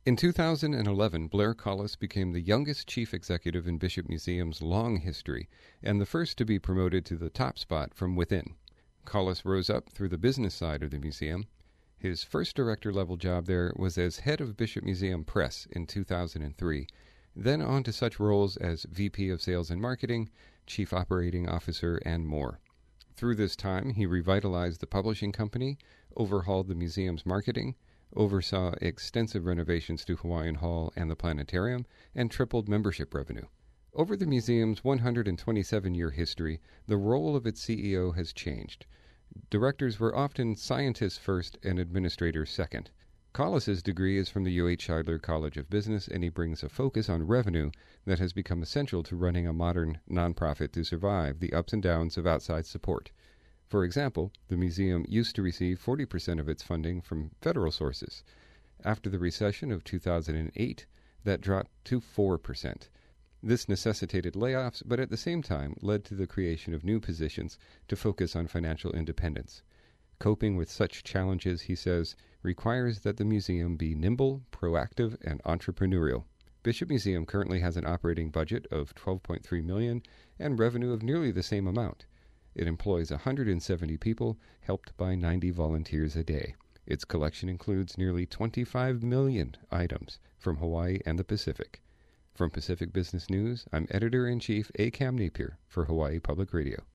In 2011, Blair Collis became the youngest chief executive in Bishop Museum's long history and the first to be promoted to the top spot from within. Collis rose up through the business side of the museum. His first director-level job there was as head of Bishop Museum Press in 2003, then on to such roles as VP of Sales and Marketing, Chief Operating Officer, and more. Through this time, he revitalized the publishing company, overhauled the museum's marketing, oversaw extensive renovations to Hawaiian Hall and the planetarium, and tripled membership revenue. Over the museum's 127-year history, the role of its CEO has changed. Directors were often scientists first and administrators second. Collis's degree is from the UH Scheidler College of Business, and he brings a focus on revenue that has become essential to running a modern nonprofit to survive the ups and downs of outside support. For example, the museum used to receive 40% of its funding from federal sources. After the recession of 2008, that dropped to 4%. This necessitated layoffs, but at the same time led to the creation of new positions to focus on financial independence. Coping with such challenges, he says, requires that the museum be nimble, proactive, and entrepreneurial. Bishop Museum currently has an operating budget of $12.3 million and revenue of nearly the same amount. It employs 170 people, helped by 90 volunteers a day. Its collection includes nearly 25 million items from Hawaii and the Pacific. From Pacific Business News, I'm Editor-in-Chief A. Cam Napier for Hawaii Public Radio.